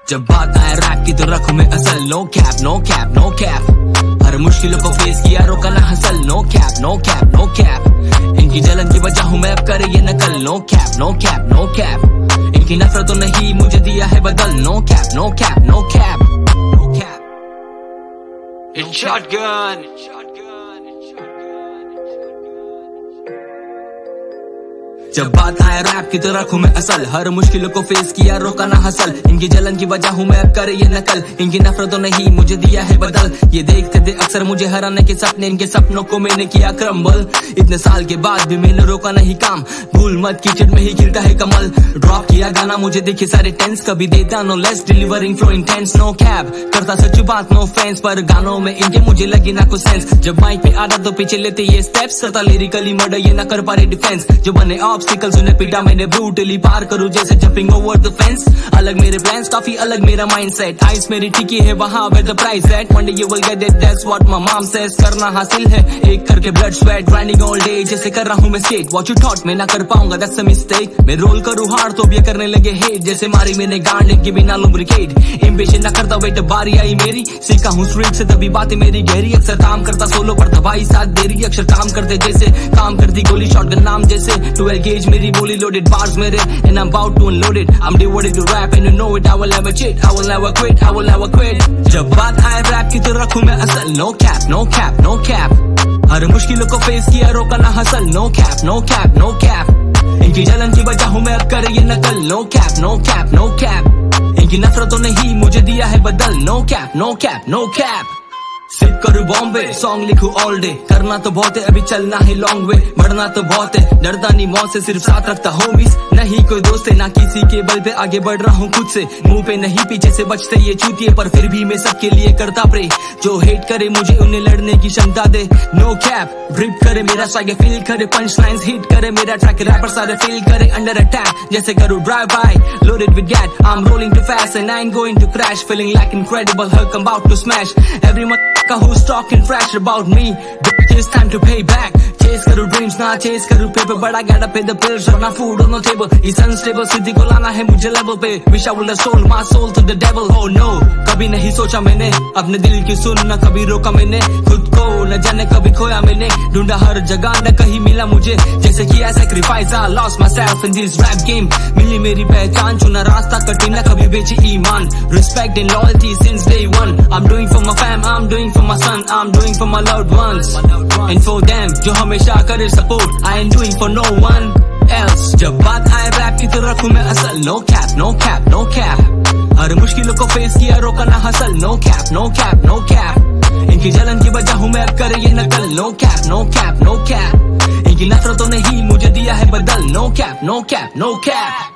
जब बात आए रैप की तो रखूं मैं असल, no cap no cap no cap. हर मुश्किलों को फेस किया, रोका ना hustle, no cap no cap no cap. इनकी जलन की वजह हूं मैं, अब करे ये नकल, no cap no cap no cap. इनकी नफरतों ने ही मुझे दिया है बदल, no cap no cap no cap no cap. It's shotgun। जब बात आए रैप की तो रखूं मैं असल, हर मुश्किलों को फेस किया, रोका ना हसल। इनकी जलन की वजह हूं मैं, अब करे ये नकल, इनकी नफरतों ने ही मुझे दिया है बदल। ये देखते थे अक्सर मुझे हराने के सपने, इनके सपनों को मैंने किया क्रम्बल। इतने साल के बाद भी मैंने रोका नहीं काम, भूल मत किचन में ही खिलता है कमल। ड्रॉप किया गाना मुझे देखे सारे टेंस, कभी देता no less, delivering flow intense, no cap करता सच्ची बात, नो फैंस। पर गानों में इनके मुझे लगी ना कुछ सेंस, जब माइक पे आता तो पीछे लेते ये स्टेप्स, करता लिरिकली मर्डर ये ना कर पा रहे डिफेंस। जो बने ऑब्स्टिकल्स उन्हें पिटा मैंने, ब्रूटली पार करूं जैसे जंपिंग ओवर द फेंस। अलग मेरे प्लान्स, काफी अलग मेरा माइंडसेट, आइस मेरी टिकी है वहां where the price at. One day you will get it, that's what my mom says. करना हासिल है एक करके blood sweat, grinding all day जैसे कर रहा हूं मैं स्केट। व्हाट यू थॉट मैं ना कर पाऊंगा, दैट्स अ मिस्टेक। मैं रोल करूं हार्ड तो भी करने लगे हेट, जैसे मारी मैंने गांड के बिना लुब्रिकेट। इम्पेशेंट ना करता वेट, बारी आई मेरी, सीखा हूं स्ट्रीट से तभी बातें मेरी गहरी। अक्सर काम करता सोलो पर दवाई साथ देरी, अक्सर काम करते जैसे काम करती गोली, शॉटगन नाम जैसे 12 गेज मेरी बोली, loaded bars मेरे and I'm about to unload it। I'm devoted to rap and you know it, I will never cheat, I will never quit, I will never quit। जब बात आए रैप की तो रखूं मैं असल, no cap no cap no cap. हर मुश्किलों को फेस किया, रोका ना hustle, no cap no cap no cap. इनकी जलन की वजह हूं मैं, अब करे ये नकल, no cap no cap no cap. इनकी नफरतों ने ही मुझे दिया है बदल, no cap no cap no cap. Sip करूं बॉम्बे, सॉन्ग लिखूं ऑल डे, करना तो बहुत है अभी चलना है लॉन्ग वे। बढ़ना तो बहुत है, डरता नहीं मौत से, सिर्फ साथ रखता होमीज, नहीं कोई दोस्त है ना किसी के बल पे, आगे बढ़ रहा हूँ खुद से, मुंह पे नहीं पीछे से बचते ये चूतिए, पर फिर भी मैं सबके लिए करता प्रे। जो हेट करे मुझे उन्हें लड़ने की क्षमता दे, नो कैप ड्रिप करे मेरा स्वाग, फील करे पंच लाइन्स हिट करे मेरा ट्रैक, रैपर सारे फील करे अंडर अटैक जैसे करूं drive by, loaded with gat, I'm rolling too fast and I ain't going to crash, feeling like incredible Hulk, I'm about to smash every motherfucker who's talking trash about me, bitch it's time to pay back। Chase करूं dreams ना chase करूं paper, बड़ा gotta pay the bills, रखना food on the table, इस unstable सिद्धि को लाना है मुझे level पे, wish I would have sold my soul to the devil, oh no। कभी नहीं सोचा मैंने अपने दिल की सुन, न कभी रोका मैंने खुद को, न जाने कभी खोया मैंने, ढूंढा हर जगह न कहीं मिला मुझे, जैसे किया sacrifice I lost myself in this rap game। मिली मेरी पहचान, चुना रास्ता कठिन, न कभी बेची ईमान, respect and loyalty since day one। I'm doing for my fam, I'm doing for my son, I'm doing for my loved ones and for them जो हमेशा करे support, I ain't doing for no one else। जब बात आए rap की तो रखूं मैं असल, no cap no cap no cap. हर मुश्किलों को फेस किया, रोका ना hustle, no cap no cap no cap. इनकी जलन की वजह हूं मैं, अब करे ये नकल, no cap no cap no cap. इनकी नफरतों ने ही मुझे दिया है बदल, no cap no cap no cap.